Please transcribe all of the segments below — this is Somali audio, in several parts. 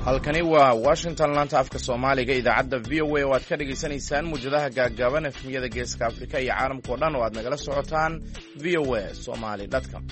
halkani waa Washington laanta afka Soomaaliga idaacadda VOA oo aad ka dhageysanaysaan muujadaha gaagaaban efmiyada Geeska Afrika iyo caalamka oo dhan oo aad nagala socotaan voasomali.com.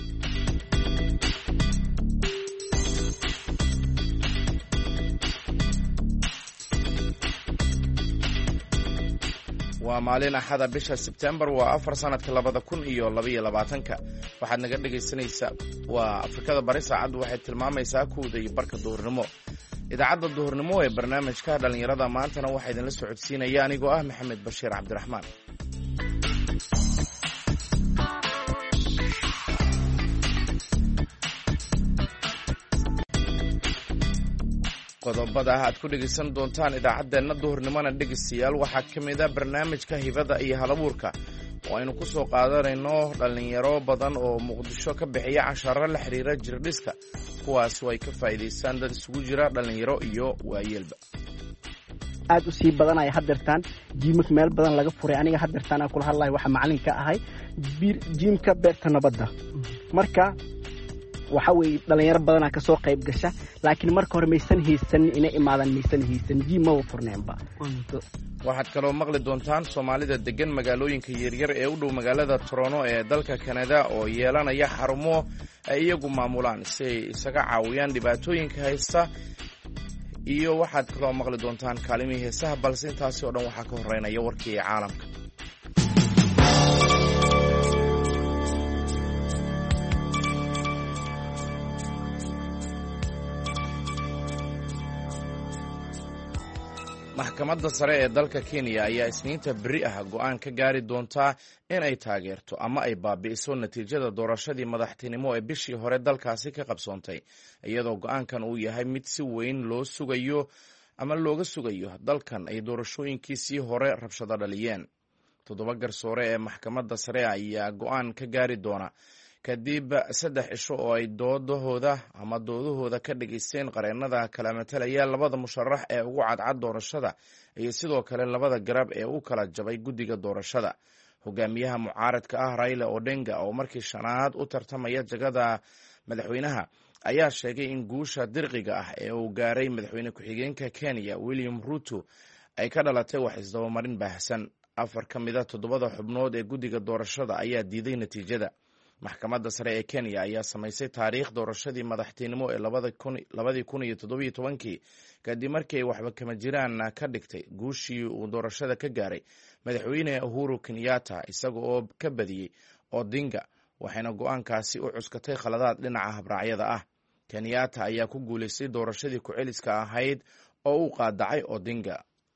waa maalin axada bisha September waa 4 sanadka 2022 waxaad naga dhageysanaysaa waa Afrikada Bari saacadu waxay tilmaamaysaa 1:00 duhurnimo. idaacadda duhurnimo ee barnaamijka dhalinyarada maantana waxaa idinla socodsiinaya anigoo ah Maxamed Bashiir Cabdiraxmaan. qodobada aad ku dhegeysan doontaan idaacaddeenna duhurnimona dhegeystayaal waxaa ka mid ah barnaamijka hibada iyo halabuurka oo aynu ku soo qaadanayno dhalinyaro badan oo Muqdisho ka bixiya casharro la xiriira jirdhiska kuwaas oo ay ka faa'iideystaan dad isugu jira dhalinyaro iyo waayeelba. aad u sii badanaya hadirtaan jiimka meel badan laga furay aniga hadirtaan aan kula hadlayo waxa macallin ka ahay jiimka beerta nabadda marka waxa weey dhalinyaro badan ka soo qayb gasha laakiin marka hore maysan haysan inay imaadaan maysan haysan jiim ma furneenba. waxaad kaloo maqli doontaan Soomaalida degan magaalooyinka yaryar ee u dhow magaalada Toronto ee dalka Canada oo yeelanaya xarumo ay iyagu maamulaan si ay isaga caawiyaan dhibaatooyinka haysta iyo waxaad kaloo maqli doontaan kaalmihii heesaha balse intaasi oo dhan waxaa ka horeynaya warkii caalamka. maxkamadda sare ee dalka Kenya ayaa isniinta beri ah go'aan ka gaari doonta in ay taageerto ama ay baabi'iso natiijada doorashadii madaxtinimo ee bishii hore dalkaasi ka qabsoontay iyadoo go'aankan uu yahay mid si weyn loo sugayo ama looga sugayo dalkan ay doorashooyinkiisii hore rabshado dhaliyeen. 7 garsoore ee maxkamadda sare ayaa go'aan ka gaari doona kadib 3 cisho oo ay doodahooda ka dhageysteen qareennada kala matalaya labada musharax ee ugu cadcad doorashada iyo sidoo kale labada garab ee u kala jabay guddiga doorashada. hogaamiyaha mucaaradka ah Raila Odinga oo markii shanaad u tartamaya jagada madaxweynaha ayaa sheegay in guusha dirqiga ah ee uu gaaray madaxweyne ku-xigeenka Kenya William Ruto ay ka dhalatay wax isdabamarin baahsan. 4 ka mid ah 7 xubnood ee guddiga doorashada ayaa diiday natiijada. maxkamadda sare ee Kenya ayaa samaysay taariikh doorashadii madaxtinimo ee 2017 kadib markii waxba kama jiraan ka dhigtay guushii uu doorashada ka gaaray madaxweyne Uhuru Kenyatta isaga oo ka badiyay Odinga waxayna go'aankaasi u cuskatay khaladaad dhinaca habraacyada ah. Kenyatta ayaa ku guuleystay doorashadii ku-celiska ahayd oo uu qaadacay Odinga.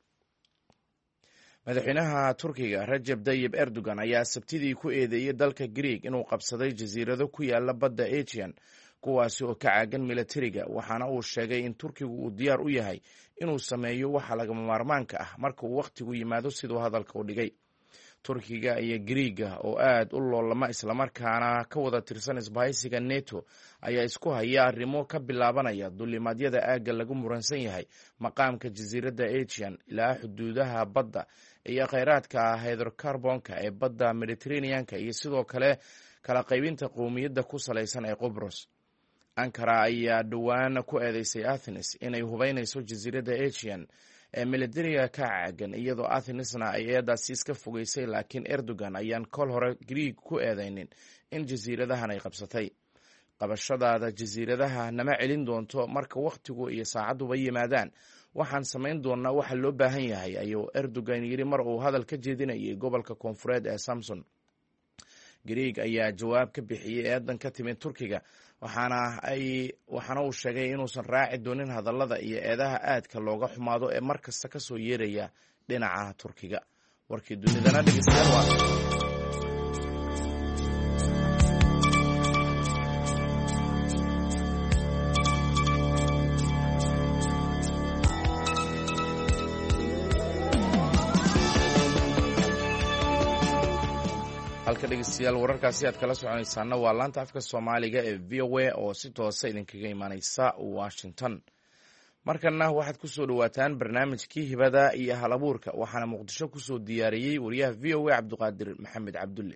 madaxweynaha Turkiga Recep Tayyip Erdogan ayaa sabtidii ku eedeeyay dalka Greek inuu qabsaday jasiirado ku yaala badda Aegean kuwaasi oo ka caagan militariga waxaana uu sheegay in Turkigu uu diyaar u yahay inuu sameeyo waxa lagama maarmaanka ah marka uu waqtigu yimaado sidoo hadalka u dhigay. Turkiga iyo Greega oo aad u loolama isla markaana ka wada tirsan isbahaysiga NATO ayaa isku haya arrimo ka bilaabanaya duulimaadyada aagga lagu muransan yahay maqaamka jasiiradda Aegean ilaa xuduudaha badda iyo kheyraadka hydrocarbonka ee badda Mediterranean-ka iyo sidoo kale kala qaybinta qowmiyadda ku salaysan ee Qobrus. Ankara ayaa dhowaan ku eedeysay Athens inay hubeynayso jasiiradda Aegean ee militariga ka caagan iyadoo Athensna ay eedaasi iska fogeysay laakiin Erdogan ayaan kol hore Greek ku eedeynin in jasiiradahan ay qabsatay. qabashadaada jasiiradaha nama celin doonto marka waqtigu iyo saacaduba yimaadaan waxaan samayn doonaa waxa loo baahan yahay ayuu Erdogan yiri mar uu hadal ka jeedinayay gobolka koonfureed ee Samsun. Greek ayaa jawaab ka bixiyay eedan ka timid Turkiga waxaana uu sheegay inuusan raaci doonin hadallada iyo eedaha aadka looga xumaado ee markasta ka soo yeeraya dhinaca Turkiga. warkii dunidana dhegeystayaal halka dhegeystayaal wararkaasi aad kala soconaysaana waa laanta afka Soomaaliga ee VOA oo si toosa idinkaga imaanaysa Washington. markana waxaad ku soo dhawaataan barnaamijkii hibada iyo halabuurka waxaana Muqdisho ku soo diyaariyay wariyaha VOA Cabduqaadir Maxamed Cabdulle.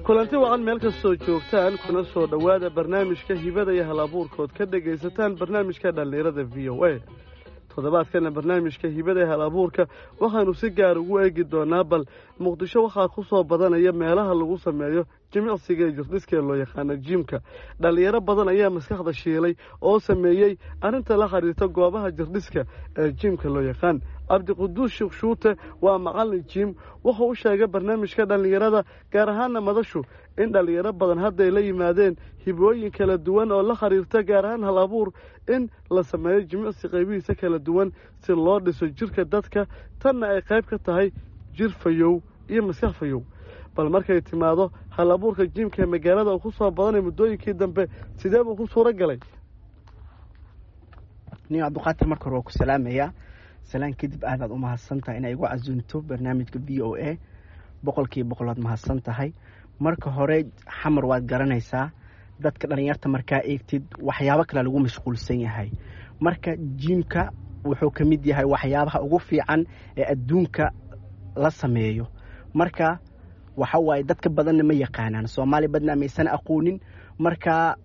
kulanti wacan meel kastoo joogtaan kuna soo dhowaada barnaamijka hibada iyo hal-abuurkood ka dhegaysataan barnaamijka dhallinyarada v o a toddobaadkana barnaamijka hibada iyo hal-abuurka waxaanu si gaar ugu eegi doonaa bal muqdisho waxaa ku soo badanaya meelaha lagu sameeyo jimicsiga ee jirdhiska ee loo yaqaano jiimka dhallinyaro badan ayaa maskaxda shiilay oo sameeyey arrinta la xiriirta goobaha jirdhiska ee jiimka loo yaqaan cabdiquduus sheekh shuute waa macallin jiim wuxuu u sheegay barnaamijka dhallinyarada gaar ahaana madashu in dhallinyaro badan hadday la yimaadeen hibooyin kala duwan oo la xiriirta gaar ahaan hal abuur in la sameeyo jimicsi qaybihiisa kala duwan si loo dhiso jirka dadka tanna ay qayb ka tahay jir fayow iyo maskax fayow bal markay timaado hal abuurka jiimka ee magaalada uu ku soo badanay muddooyinkii dambe sidee buu ku suuro galay nin cabdiqaadir marka hore waa ku salaamayaa salaan kadib aadaad u mahadsantahay inay igu casuunto barnaamijka v o a 100% waad mahadsan tahay marka hore xamar waad garanaysaa dadka dhalinyarta markaa eegtid waxyaabo kale lagu mashquulsan yahay marka jiimka wuxuu ka mid yahay waxyaabaha ugu fiican ee adduunka la sameeyo marka waxa waaye dadka badanna ma yaqaanaan Soomaali badna maysan aqoonin marka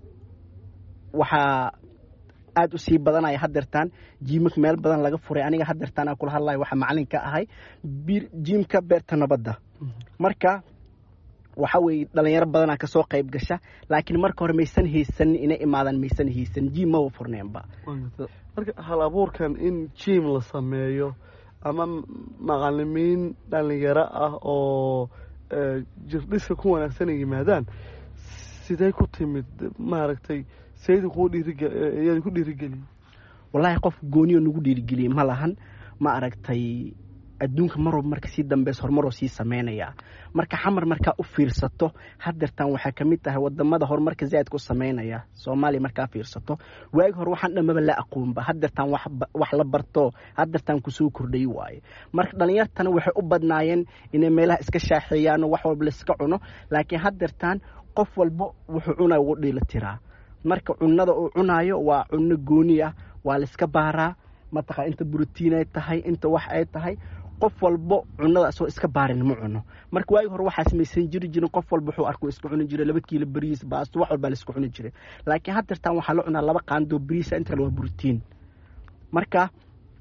waxa aad u sii badanaya hadirtaan jiimka meel badan laga furay aniga hadirtaan kula hadlay waxa macallin ka ahay jiimka beerta nabadda marka waxa way dhalinyaro badan ka soo qayb gasha laakiin marka hore maysan haysan inay imaadan maysan haysan jiim ma furneenba marka hal abuurkan in jiim la sameeyo ama macallimiin dhalinyaro ah oo jirdhiska ku wanaagsan yimaadaan sidee ku timid maaragtay sayid ku dhiirigeliyay wallahi qof gooniyo nagu dhiirigeliyay ma lahan ma aragtay adduunka marka si dambeys horumar sii sameynaya marka xamar marka u fiirsato hadirtan waxa kamid tahay wadamada horumarka zaid ku sameynaya Soomaali marka fiirsato waag hor waxaan dhamaba la aqoonba hadirtan wax la barto hadirtan ku soo kordhay waay marka dhalinyartana waxay u badnaayeen inay meelaha iska shaaxeeyaan wax walba la iska cuno laakiin hadirtan qof walba wuxuu cunaa ugu dheelatiraa marka cunnada uu cunaayo waa cunno gooni ah waa la iska baaraa mataqa inta borotiin ay tahay inta wax ay tahay qof walba cunnada soo iska baarin ma cuno marka waagi hore waxa sameeysan jirin qof walba wuxuu arko iska cuni jiray 2 kiilo bariis baas wax walba la iska cuni jiray laakiin hadirtan waxa la cunaa 2 qaando bariis inta waa borotiin marka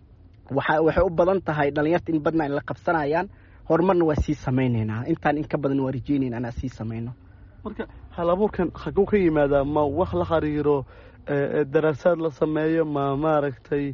waxay u badan tahay dhalinyarta in badna la qabsanayaan horumarna waa sii sameeynayna intaan in ka badan waa rajeynayna ana sii sameeyno marka hal abuurkan xaquu ka yimaada ma wax la xariiro daraasad la sameeyo ma maaragtay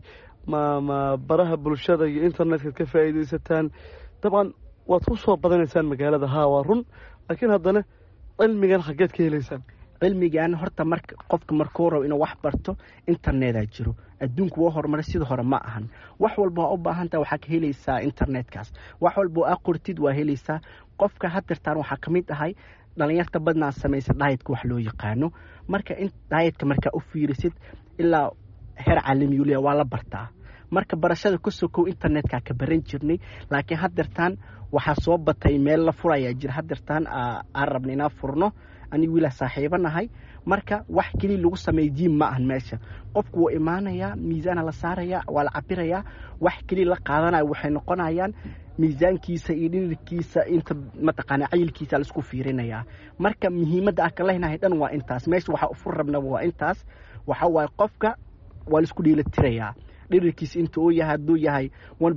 ma baraha bulshada iyo internetka ka faa'iideysataan taban waad ku soo badanaysaan magaalada waa run laakiin haddana cilmigan xageed ka helaysaan cilmigan horta marka qofka markuu rabo inuu wax barto internet jiro adduunku waa horumar sida hore ma ahan wax walba u baahan tahay waxa ka helaysaa internetkaas wax walba aqoontiid waa helaysaa qofka hadirtaan waxa kamid ahay dhalinyarta badna sameeyay diet wax loo yaqaano marka in diet marka u fiirisid ilaa heer caalami yuliya waa la bartaa marka barashada ku soo internetka ka baran jirnay laakiin hadirtaan waxa soo batay meel la furaya jir hadirtaan aan rabnaa furno ani wiila saaxiibanahay marka wax kali lagu sameeyay jiim ma ahan meesha qofku wuu imaanaya miisaan la saaraya waa la cabiraya wax kali la qaadanaya waxay noqonayaan miisaankiisa iyo dhirkiisa inta mataqaana cayilkiisa la isku fiirinaya marka muhiimadda ka lehnahay dhan waa intaas meesha waxa u fur rabnaa waa intaas waxa way qofka waa la isku dheelitirayaa dhirkiisa inta uu yahay haduu yahay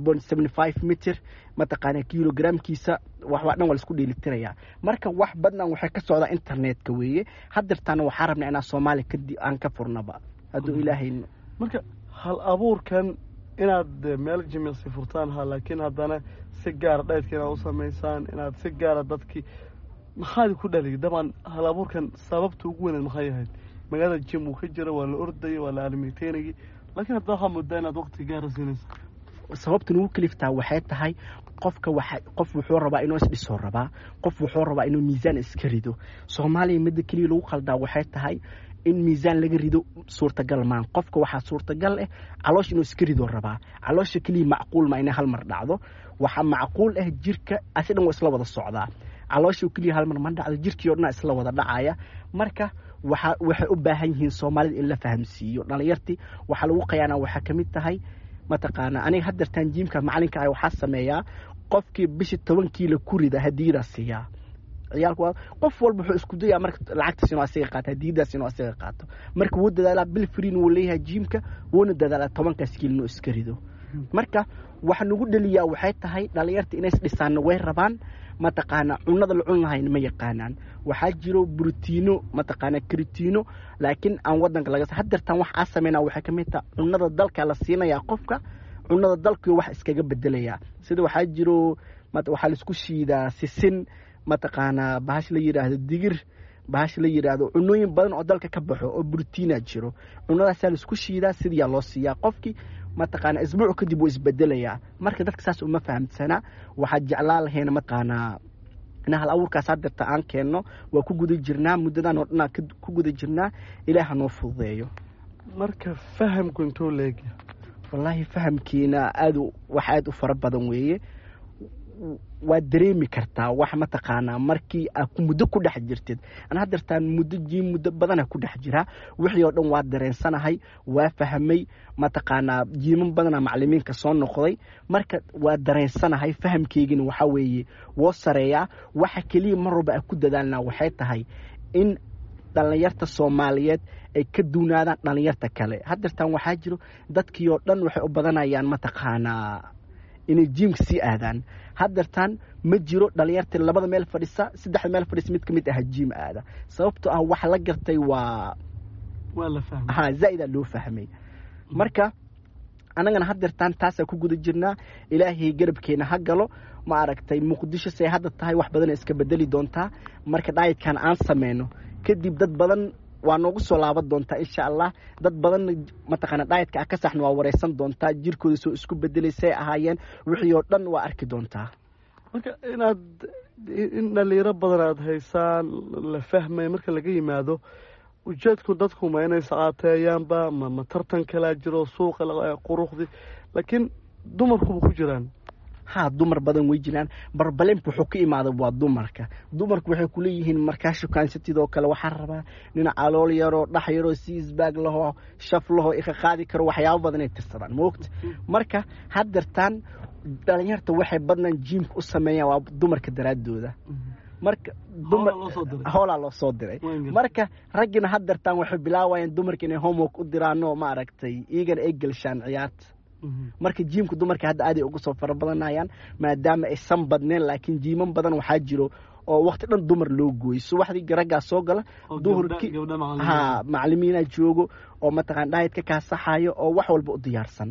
1.75 mitir mataqaana kilogramkiisa wax dhan waa la isku dheelitirayaa marka wax badnan waxa ka socda internetka weeye hadirtaan waxa rabnaa inaan Soomaali aan ka furnaba haduu ilaahay marka hal abuurkan inaad meel jimicsi furtaan laakiin haddana si gaar dheedkina u sameeysan inaad si gaar dadkii maxaad ku dhaliyay daban hal abuurkan sababtu ugu weyn maxay ahayd magaalada jim uu ka jiro waa la orday waa la almiiteynay laakiin hadda waxa muddo inaad waqti gaar siinayso sababtu ugu kaliftaa waxay tahay qofka qof wuxuu rabaa inuu is dhiso rabaa qof wuxuu rabaa inuu miisaan iska rido Soomaaliya mid kaliya lagu qaldaa waxay tahay in miisaan laga rido suurtagal maan qofka waxa suurtagal ah caloosh inuu iska rido rabaa caloosha kaliya macquul ma inay hal mar dhacdo waxa macquul ah jirka asidan isla wada socdaa caloosha kaliya hal mar ma dhacdo jirkiyo dhan isla wada dhacaya marka waxay u baahan yihiin Soomaalida in la fahamsiiyo dhalinyartii waxa lagu qayaana waxa kamid tahay mataqaana aniga hadirtaan jiimka macalinka ay waxa sameeyaa qofkii bishi 10 kiilo ku rida hadiida siiya ciyaalku qof walba wuxuu isku dayaa marka lacagtiisa inuu asiga qaato diidaas inuu asiga qaato marka wuu dadaalaa bil free wuu leeyahay jiimka wuuna dadaalaa 10 kiilo inuu iska rido marka waxa nagu dhaliyaa waxay tahay dhalinyarta inay dhisaan way rabaan mataqaana cunada la cunahayn ma yaqaanaan waxa jiro borotiino mataqaana creatine laakiin aan wadanka laga hadartan wax aasameena waxa kamid ah cunada dalka la siinaya qofka cunada dalka wax iskaga bedelaya sida waxa jiro waxa la isku shiidaa sisin mataqaana bahash la yiraahdo digir bahash la yiraahdo cunooyin badan oo dalka ka baxo oo borotiina jiro cunadaas la isku shiidaa sidii loo siiyaa qofkii mataqaana isbuuc kadib uu isbedelaya marka dadka saas uma fahamsana waxa jeclaa lahayn mataqaana ina hal awrkaas hadarta aan keenno waa ku guda jirnaa muddadan oo dhan ku guda jirnaa ilaaha noo fududeeyo marka fahamku intuu leeyahay wallahi fahamkiina aad u fara badan weeye waa dareemi kartaa wax mataqaana markii aad muddo ku dhex jirtid ana hadartaan muddo badan ku dhex jira wixii oo dhan waa dareensanahay waa fahamay mataqaana jiiman badan macallimiinka soo noqday marka waa dareensanahay fahamkeygina waxa weeye woo sareeyaa waxa kaliya marba ku dadaalnaa waxay tahay in dhalinyarta Soomaaliyeed ay ka duunaadaan dhalinyarta kale hadartaan waxa jiro dadkii oo dhan waxay u badanayaan mataqaana inay jiimka sii aadaan hadartan ma jiro dhalinyarta labada meel fadhisa saddex meel fadhis mid kamid ah jiim aada sababtoo ah wax la gartay waa la fahmay zaida loo fahmay marka anagana hadartan taas ku guda jirnaa ilaahay garabkeena ha galo ma aragtay Muqdisho say hadda tahay wax badan iska bedeli doontaa marka dietkan aan sameeyno kadib dad badan waa noogu soo laaban doontaa insha Allah dad badan mataqaana dietka ka saxno waa wareysan doontaa jirkooda soo isku bedelaysay ahaayeen wixii oo dhan waa arki doontaa marka in dhalinyaro badan aad haysaan la fahmay marka laga yimaado ujeedku dadku ma inay saacateeyaanba ma tartan kala jiro suuqa quruxdi laakiin dumarku ku jiraan dumar badan way jiraan barbaleen wuxuu ka imaado waa dumarka waxay ku leeyihiin markaa shukaansitidoo kale waxa rabaa nin calool yaro dhax yaro siisbaag laho shaf laho iga qaadi karo waxyaabo badan ay tirsadaan moogta marka hadartan dhalinyarta waxay badnan jiimka u sameeyaan waa dumarka daraadooda marka dumar hoola loo soo diray marka ragina hadartan waxay bilaawayaan dumarka inay homework u diraano ma aragtay iigan ay galshaan ciyaarta marka jiimku dumarka hadda aad ay ugu soo farabadanayaan maadaama ay san badneen laakiin jiiman badan waxa jiro oo waqti dhan dumar loo gooyo subaxdii ragga soo gala duhurkii macallimiina joogo oo mataqaan diet ka saxayo oo wax walba u diyaarsan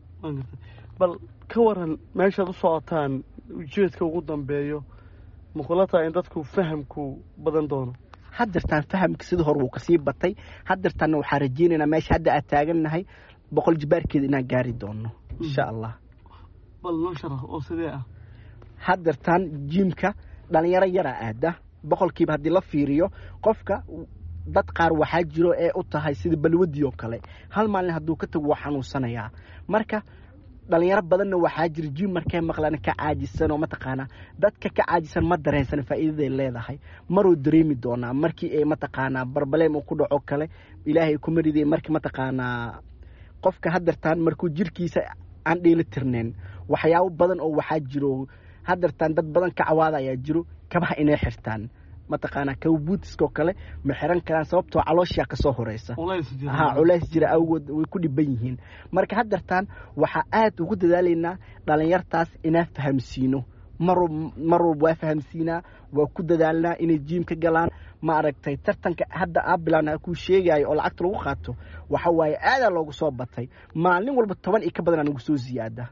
bal ka waran meesha u socotaan ujeedka ugu dambeeyo muqlata in dadku fahamku badan doono hadartan fahamka sidoo hore uu ka sii batay hadartan waxa rajeenayna meesha hadda aad taaganahay 100 jibaarkeed inaan gaari doono insha Allah bal loo sharax oo sidee ah hadartan jiimka dhalinyaro yara aada 100kiiba hadii la fiiriyo qofka dad qaar waxa jiro ee u tahay sida balwadi oo kale hal maalin haduu ka tago xanuunsanaya marka dhalinyaro badan waxa jira jiim markay maqlaan ka caajisan oo mataqaana dadka ka caajisan ma dareensan faa'iidada leedahay maruu dareemi doona markii ay mataqaana barbaleem ku dhaco kale ilaahay ku mariday markii mataqaana qofka hadartan markuu jirkiisa aan dheelitirneen waxyaabo badan oo waxa jiro hadartan dad badan ka cawaadaya jiro kabaha inay xirtaan mataqaana kawbuutiska kale ma xiran karaan sababtoo caloosha ka soo horeysa culays jira awgood way ku dhiban yihiin marka hadartan waxa aad ugu dadaalayna dhalinyartaas inaa fahamsiino maro waa fahamsiina waa ku dadaalna inay jiimka galaan ma aragtay tartanka hadda abilana ku sheegay oo lacagta lagu qaato waxa waaye aad loogu soo batay maalin walba 10 iyo ka badan ugu soo ziyaada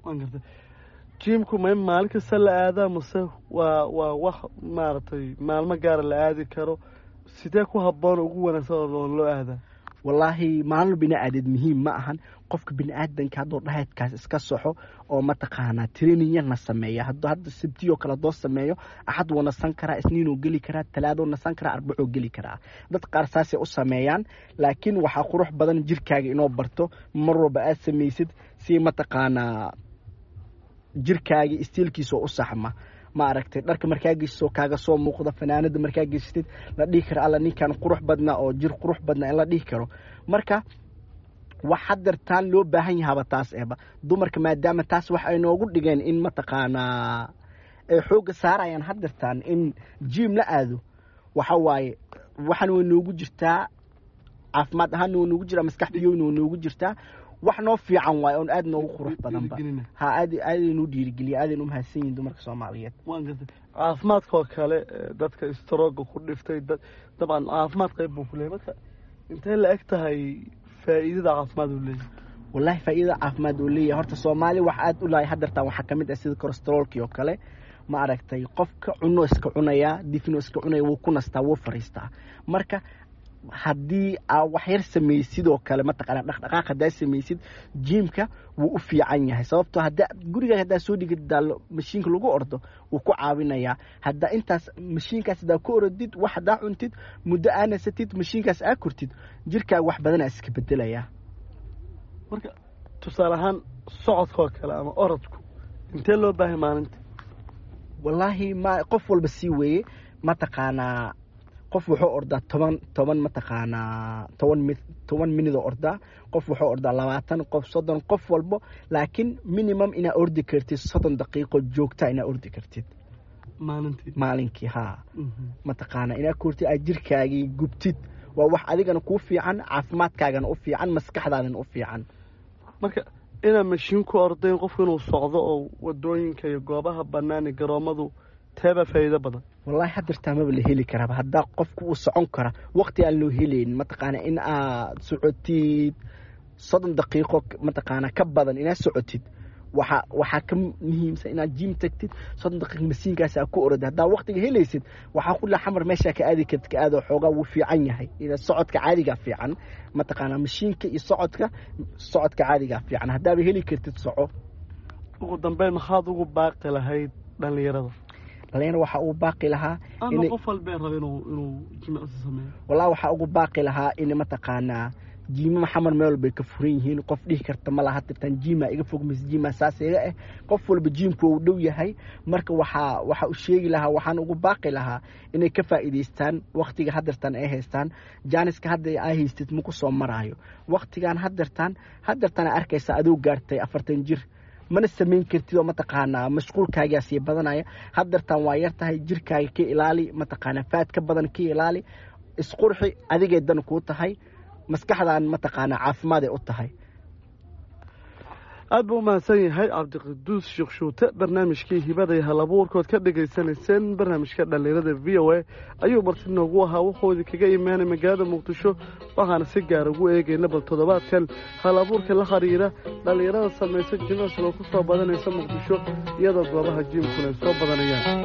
jiimku ma maalka sala aada mase waa wax maartay maalmo gaar la aadi karo sidee ku haboon ugu wanaagsan loo aada wallahi maalmo bini'aadad muhiim ma ahan qofka bini'aadanka hadoo dhahaydkaas iska soxo oo mataqaana training yana sameeyo hadda sabtiyo kala doo sameeyo ahad wana san kara isniinoo gali kara talaado na san kara arbaco gali kara dad qaar saasi u sameeyaan laakiin waxa qurux badan jirkaaga inoo barto marwaba aad sameeysid si mataqaana jirkaaga istiilkiisa u saxma ma aragtay dharka markaa gisoo kaaga soo muuqda fanaanada markaa gishtid la dhigi karo alla ninkan qurux badna oo jir qurux badna in la dhigi karo marka waxa dartaan loo baahan yahay taas eeba dumarka maadaama taas wax ay noogu dhigeen in mataqaana ay xooga saarayaan haddeertaan in jiim la aado waxa waaye waxaan way noogu jirtaa caafimaad ahaan way noogu jiraa maskaxdiyowna way noogu jirtaa wax noo fiican waaye oon aad noogu qurux badanba ha aadaynu dhiirigeliya aadaynu mahadsan yihiin dumarka Soomaaliyeed caafimaadka oo kale dadka stroke ku dhiftay dabcan caafimaad qayb buu ku leeyahay marka intee la eg tahay faa'iidada caafimaad uu leeyahay wallahi faa'iidada caafimaad uu leeyahay horta Soomaali wax aad u laay hadda waxa kamid ah sida cholesterolki oo kale ma aragtay qofka cuno iska cunaya difino iska cunaya wuu ku nastaa wuu fariistaa marka haddii wax yar samaysid oo kale ma taqaan dhaqdhaqaaq hadaa samaysid jiimka wuu u fiican yahay sababtoo hadda guriga hadaa soo dhigid daalo mashiinka lagu ordo wuu ku caawinayaa hadda intaas mashiinkaas hadaa ku orodid wax hadaa cuntid muddo aanasatid mashiinkaas aa kurtid jirkaaga wax badanaa iska bedelayaa marka tusaale ahaan socodka oo kale ama orodku intee loo baahay maalinta wallaahi ma qof walba sii weeye ma taqaanaa qof wuxuu ordaa 10 ma taqaanaa 10 minute ordaa qof wuxuu ordaa 20 qof 30 qof walba laakiin minimum ina ordi kartid 30 daqiiqo joogta ina ordi kartid maalinkii ha ma taqaanaa ina kurti ajirkaagi gubtid waa wax adigana ku fiican caafimaadkaagana u fiican maskaxdaadana u fiican marka ina mashiin ku ordayn qof inuu socdo oo wadooyinka iyo goobaha bannaan garoomadu teeba faa'iido badan wallahi hadda ma la heli karaa hadda qofku uu socon kara waqti aan loo helayn ma taqaana in aad socotid 30 daqiiqo ma taqaana ka badan ina socotid waxa ka muhiimsan inaad jiim tagtid 30 daqiiqo masiinkaas aad ku orod hadda waqtiga helaysid waxa ku la xamar meesha ka aadi kartid ka aado xoogaa wuu fiican yahay ina socodka caadiga fiican ma taqaana mashiinka iyo socodka caadiga fiican hadda ba heli kartid soco ugu dambeyn maxaad ugu baaqi lahayd dhalinyarada waxa uu baaqi lahaa in qof walba rabo inuu jimicsi sameeyo wallahi waxa ugu baaqi lahaa in ma taqaana jiima maxamar meel bay ka furan yihiin qof dhihi karta ma laha tan jiima iga fog mis jiima saasiga qof walba jiimku uu dhow yahay marka waxa uu sheegi lahaa waxaan ugu baaqi lahaa inay ka faa'iideystaan waqtiga hadartan ay haystaan jaaniska hadda ay haystid ma ku soo maraayo waqtigan hadartan arkaysa adoo gaartay 40 jir mana sameyn kartid oo ma taqaanaa mashquulkaaga si badanaya hadartan waa yar tahay jirkaaga ka ilaali ma taqaanaa faad ka badan ka ilaali isqurxi adigay dan ku tahay maskaxdaan ma taqaanaa caafimaad ay u tahay aad buu mahadsan yahay cabdiqaduus sheekh shuute barnaamijkii hibada iyo halabuurkood ka dhagaysanayseen barnaamijka dhalinyarada VOA ayuu marti noogu ahaa wuxuu kaga imaanay magaalada muqdisho waxaana si gaar ugu eegayna bal toddobaadkan halabuurka la xiriira dhalinyarada samaysa jimicsi oo ku soo badanaysa muqdisho iyadoo goobaha jiimkuna ay soo badanayaan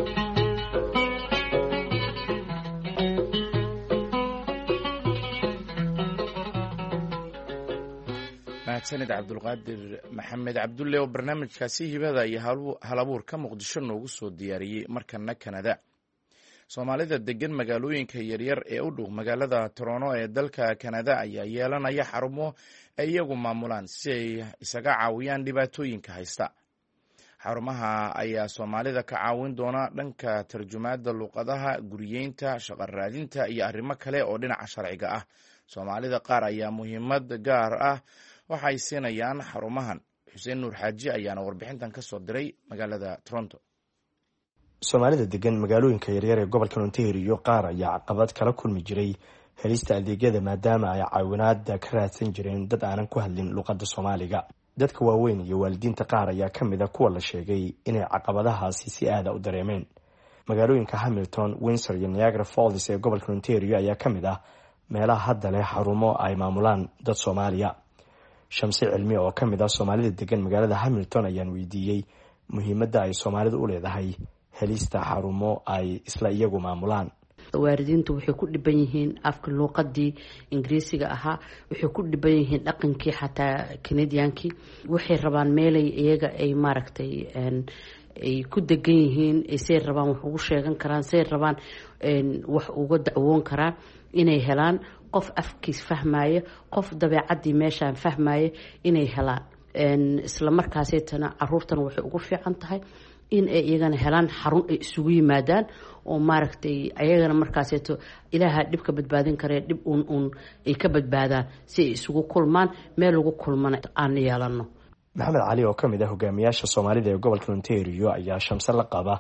sanad cabdulqaadir maxamed cabdulle oo barnaamijkaasi hibada iyo halabuurka muqdisho noogu soo diyaariyey markana Kanada Soomaalida degan magaalooyinka yaryar ee u dhow magaalada Toronto ee dalka Kanada ayaa yeelanaya xarumo ay iyagu maamulaan si ay isaga caawiyaan dhibaatooyinka haysta xarumaha ayaa Soomaalida ka caawin doona dhanka tarjumaada luqadaha guriyeynta shaqo raadinta iyo arrimo kale oo dhinaca sharciga ah Soomaalida qaar ayaa muhiimad gaar ah waxay siinayaan xarumahan Xuseen Nuur Xaaji ayaana warbixintan ka soo diray magaalada Toronto Soomaalida degan magaalooyinka yaryar ee gobolka Ontario qaar ayaa caqabad kala kulmi jiray helista adeegyada maadaama ay caawinaad ka raadsan jireen dad aanan ku hadlin luqadda Soomaaliga dadka waaweyn iyo waalidiinta qaar ayaa kamid ah kuwa la sheegay inay caqabadahaasi si aad u dareemeen magaalooyinka Hamilton, Windsor iyo Niagara Falls ee gobolka Ontario ayaa kamid ah meelaha hadda leh xarumo ay maamulaan dad Soomaaliya Shamsi Cilmi oo kamid ah Soomaalida degan magaalada Hamilton ayaan weydiiyay muhiimadda ay Soomaalidu u leedahay helista xarumo ay isla iyagu maamulaan waalidiintu waxay ku dhiban yihiin afka luqadii Ingiriisiga ahaa waxay ku dhiban yihiin dhaqankii xataa Canadiankii waxay rabaan meelay iyaga ay maaragtay ay ku degan yihiin isay rabaan wax ugu sheegan karaan say rabaan wax uga dacwoon karaan inay helaan qof afkiis fahmaya qof dabeecadii meeshaan fahmaya inay helaan isla markaasaytana caruurtan waxay ugu fiican tahay in ay iyagana helaan xarun ay isugu yimaadaan oo maaragtay ayagana markaasayto ilaaha dhibka badbaadin karee dhib uun ay ka badbaadaan si ay isugu kulmaan meel lagu kulmana aan yeelano Maxamed Cali oo kamid ah hogaamiyaasha Soomaalida ee gobolka Ontario ayaa Shamse la qaba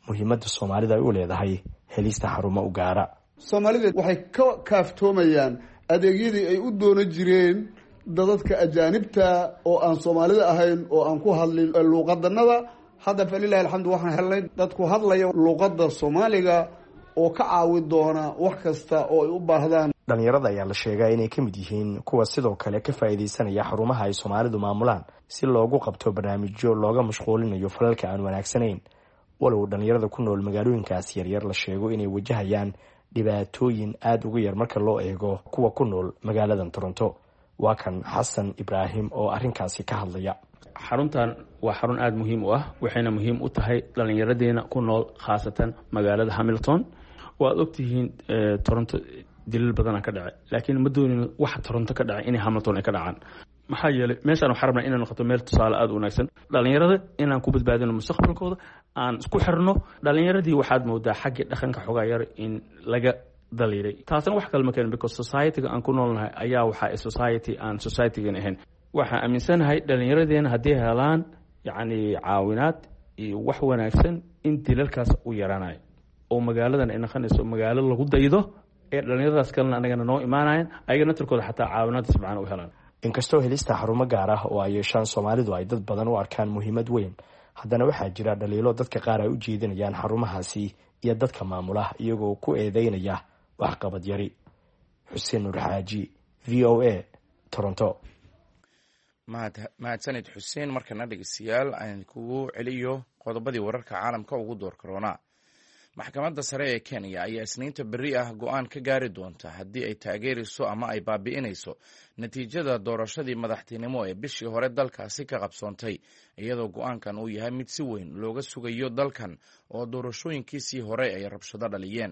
muhiimadda soomaalida ay u leedahay helista xarumo u gaara. soomaalida waxay ka kaaftoomayaan adeegyadii ay u doonan jireen dadadka ajaanibta oo aan soomaalida ahayn oo aan ku hadlin luuqadanada. hadda falilahi alxamdu waxaan helnay dad ku hadlaya luuqadda soomaaliga oo ka caawi doona wax kasta oo ay u baahdaan. dhalinyarada ayaa la sheegaa inay ka mid yihiin kuwa sidoo kale ka faa'iidaysanaya xarumaha ay soomaalidu maamulaan si loogu qabto barnaamijyo looga mashquulinayo falalka aan wanaagsanayn, walow dhalinyarada ku nool magaalooyinkaas yaryar la sheego inay wajahayaan dhibaatooyin aada ugu yar marka loo eego kuwa ku nool magaaladan Toronto. waa kan xasan ibraahim oo arrinkaasi ka hadlaya. xaruntan waa xarun aada muhiim u ah, waxayna muhiim u tahay dhallinyaradeena ku nool khaasatan magaalada Hamilton. waad ogtihiin Toronto dilal badana ka dhacay, laakiin ma doonin waxa Toronto ka dhacay inay Hamilton ay ka dhacaan. maxaa yeelay meeshaan waxaan rabnaa inay noqoto meel tusaale aada u wanaagsan dhalinyarada, inaan ku badbaadino mustaqbalkooda, aan isku xirno. dhalinyaradii waxaad moodaa xaggii dhaqanka xogaa yar in laga daliiray. taasna wax kale ma keenin, because society-ga aan ku noolnahay ayaa waxaa society aan society-gan ahayn. waxaan aaminsanahay dhallinyaradeena haddii helaan yacni caawinaad iyo wax wanaagsan in dilalkaas u yaraanayo oo magaaladan ay noqonayso magaalo lagu daydo, ee dhallinyaradaas kalena anagana noo imaanayan, ayagana turkooda xataa caawinaad ismacaan u helaan. inkastoo helista xarumo gaar ah oo ay yeeshaan soomaalidu ay dad badan u arkaan muhiimad weyn, haddana waxaa jira dhaliilo dadka qaar ay u jeedinayaan xarumahaasi iyo dadka maamula iyagoo ku eedeynaya waxqabad yari. xuseen nuur xaaji, v o a, Toronto. mahadsanid xuseen. markana dhegeystayaal aan kugu celiyo qodobadii wararka caalamka ugu door karoonaa. maxkamadda sare ee Kenya ayaa isniinta berri ah go-aan ka gaari doonta haddii ay taageerayso ama ay baabi'inayso natiijada doorashadii madaxtinimo ee bishii hore dalkaasi ka qabsoontay, iyadoo go-aankan uu yahay mid si weyn looga sugayo dalkan oo doorashooyinkiisii hore ay rabshado dhaliyeen.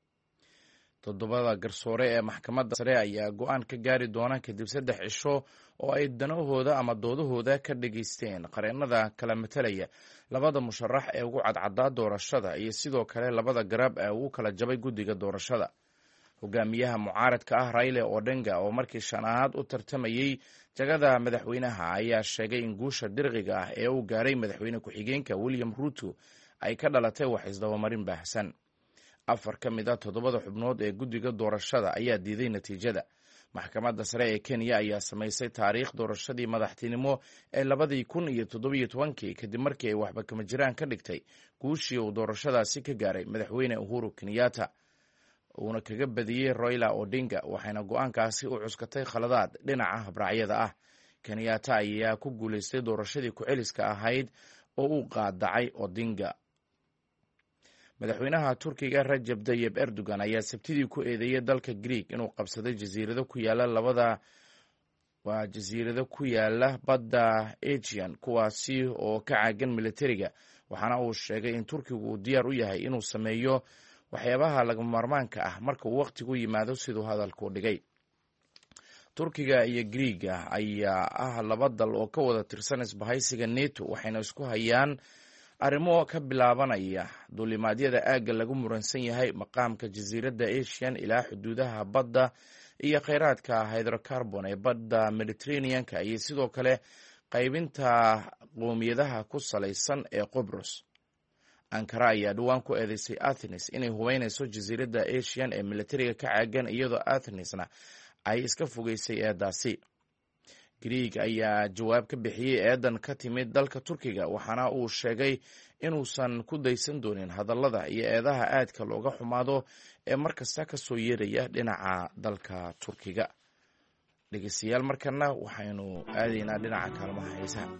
7 garsoore ee maxkamadda sare ayaa go-aan ka gaari doona kadib 3 cisho oo ay danahooda ama doodahooda ka dhageysteen qareennada kala matalaya labada musharax ee ugu cadcadaa doorashada iyo sidoo kale labada garab ee ugu kala jabay guddiga doorashada. hogaamiyaha mucaaradka ah Raila Odinga oo markii shanaad u tartamayey jagada madaxweynaha ayaa sheegay in guusha dirqiga ah ee uu gaaray madaxweyne ku-xigeenka William Ruto ay ka dhalatay wax isdabamarin baahsan. 4 ka mid ah 7 xubnood ee guddiga doorashada ayaa diiday natiijada. maxkamadda sare ee Kenya ayaa samaysay taariikh doorashadii madaxtinimo ee 2017 kadib markii ay waxba kama jiraan ka dhigtay guushii uu doorashadaasi ka gaaray madaxweyne Uhuru Kenyatta uuna kaga badiyey Raila Odinga, waxayna go-aankaasi u cuskatay khaladaad dhinaca habraacyada ah. Kenyatta ayaa ku guulaystay doorashadii ku-celiska ahayd oo uu qaadacay Odinga. madaxweynaha Turkiga Rajab Tayyip Erdogan ayaa sabtidii ku eedeeyay dalka Greek inuu qabsaday jasiirado ku yaala badda Aegean kuwaasi oo ka caagan militariga, waxaana uu sheegay in Turkigu uu diyaar u yahay inuu sameeyo waxyaabaha lagama maarmaanka ah marka uu waqtigu yimaado siduu hadalku dhigay. Turkiga iyo Greega ayaa ah 2 dal oo ka wada tirsan isbahaysiga NATO, waxayna isku hayaan arrimo ka bilaabanaya duulimaadyada aagga lagu muransan yahay, maqaamka jasiiradda Aegean ilaa xuduudaha badda iyo kheyraadka hydrocarbon ee badda Mediterranean-ka iyo sidoo kale qaybinta qowmiyadaha ku salaysan ee Qobrus. Ankara ayaa dhowaan ku eedeysay Athens inay hubeynayso jasiiradda Aegean ee militariga ka caagan, iyadoo Athensna ay iska fogeysay eedaasi. Greek ayaa jawaab ka bixiyey eedan ka timid dalka Turkiga, waxaana uu sheegay inuusan ku daysan doonin hadallada iyo eedaha aadka looga xumaado ee markasta ka soo yeeraya dhinaca dalka Turkiga. dhegeystayaal markana waxaynu aadaynaa dhinaca kaalmaha heesaha.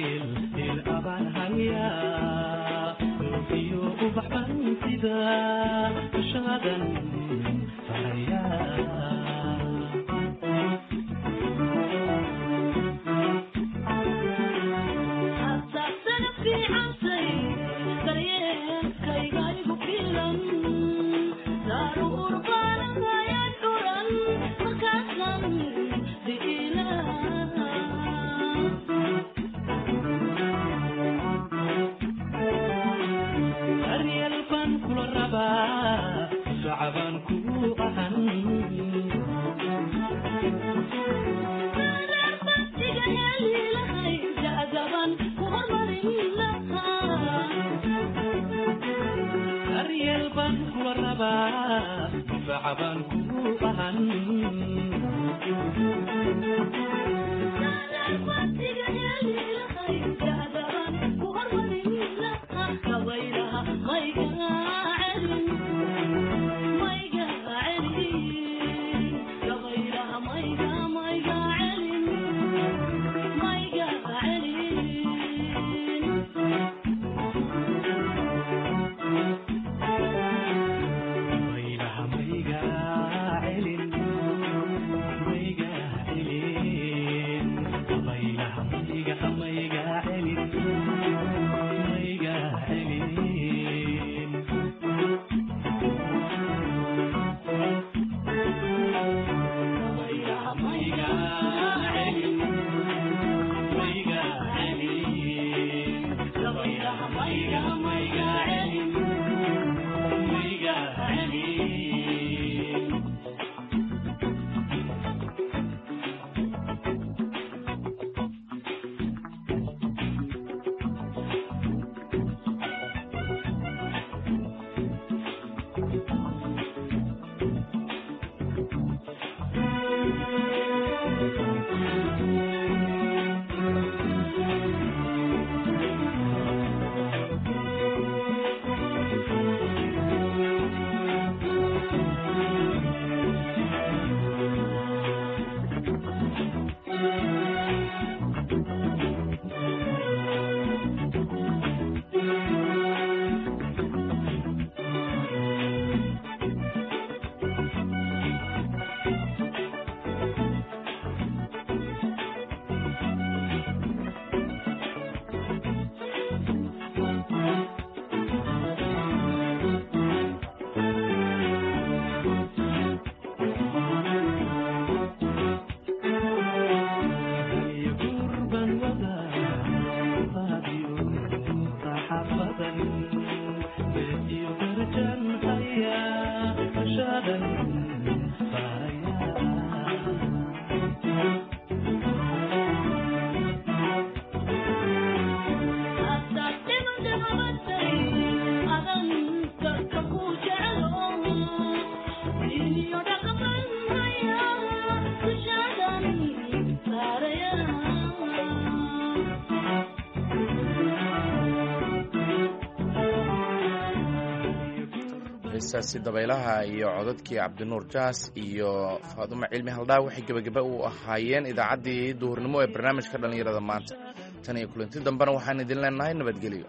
heestaasi dabaylaha iyo codadkii cabdinuur jaas iyo faadumo cilmi haldhaa waxay gebagaba u ahaayeen idaacaddii duhurnimo ee barnaamijka dhallinyarada maanta tan iyo kulanti dambena waxaan idin leenahay nabadgelyo.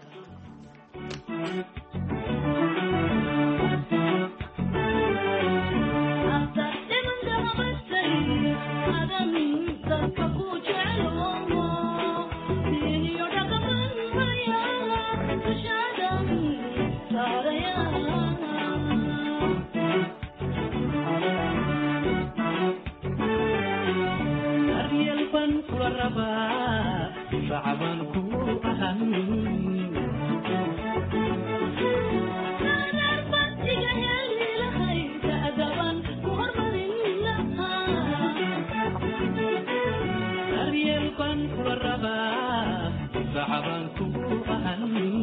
Arriel pan kuraba, sahaban ku ahan.